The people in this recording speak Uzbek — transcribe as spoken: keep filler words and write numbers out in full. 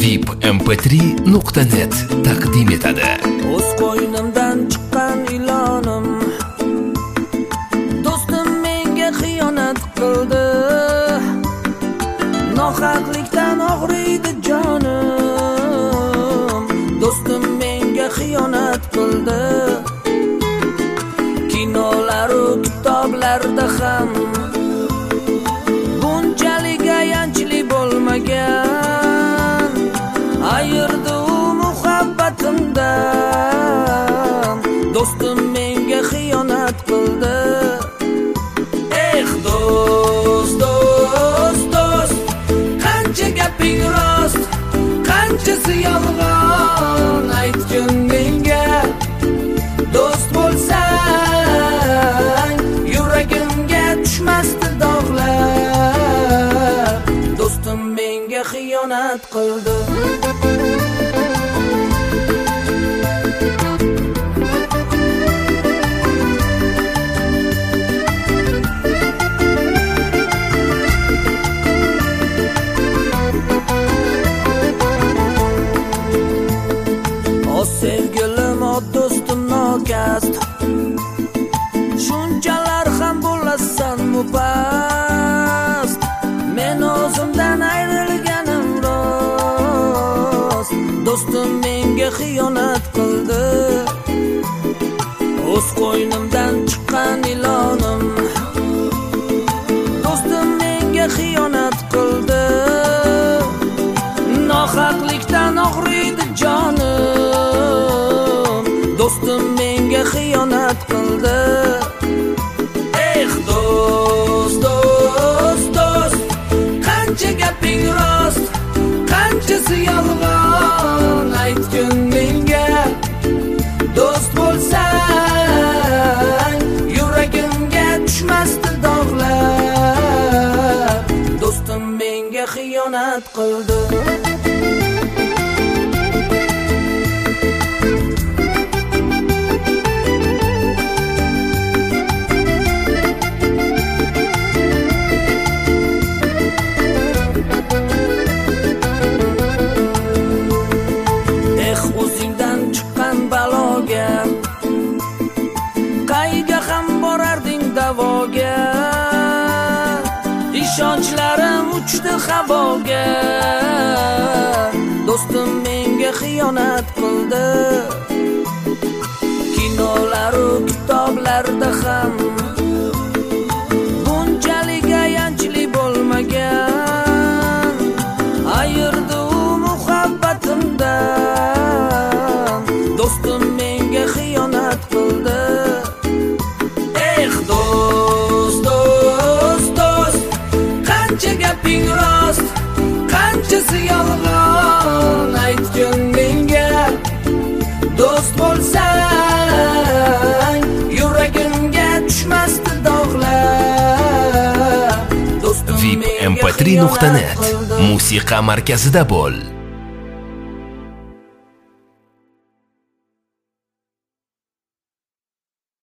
vip m p три nuqta net taqdim etadi. O'z qo'ynimdan chiqqan ilonim, do'stim menga xiyonat qildi. Nohaqlikdan og'riydi jonim, do'stim menga xiyonat qildi. Kinolar va kitoblarda ham bunchalik ayanchli bo'lmagan. Ayirdi u muhabbatimdan, do'stim menga xiyonat qildi. Eh do'st, do'st, do'st, qancha gaping rost, qanchasi yolg'on aytgin menga. Do'st bo'lsang, yuragimga tushmasdi dog'lar. Do'stim menga xiyonat qildi. Sevgilim, o do'stim nokast, shunchalar ham bo'lasan mupast. Men o'zimdan ayrilganim rost, do'stim menga xiyonat qildi. O'z qo'ynimdan chiqqan ilonim, do'stim menga xiyonat qildi. Nohaqlikdan og'riydi jonim, do'stim menga xiyonat qildi. Eh do'st, do'st, do'st, qancha gaping rost, qanchasi yolg'on aytgin menga. Do'st bo'lsang, yuragimga tushmasdi dog'lar. Do'stim menga xiyonat qildi. Qayga ham borarding davoga, ishonchlarim uchdi havoga. Do'stim menga xiyonat qildi. Kinolar va kitoblarda ham bunchalik ayanchli bo'lmagan. Ayirdi u muhabbatimdan, do'stim menga xiyonat qildi. Eh do'st, do'st, do'st, qancha gaping rost, qanchasi yolg'on aytgin menga. Do'st bo'lsang, yuragimga tushmasdi dog'lar. Do'stim vip m p три nuqta net musiqa markazida bo'l.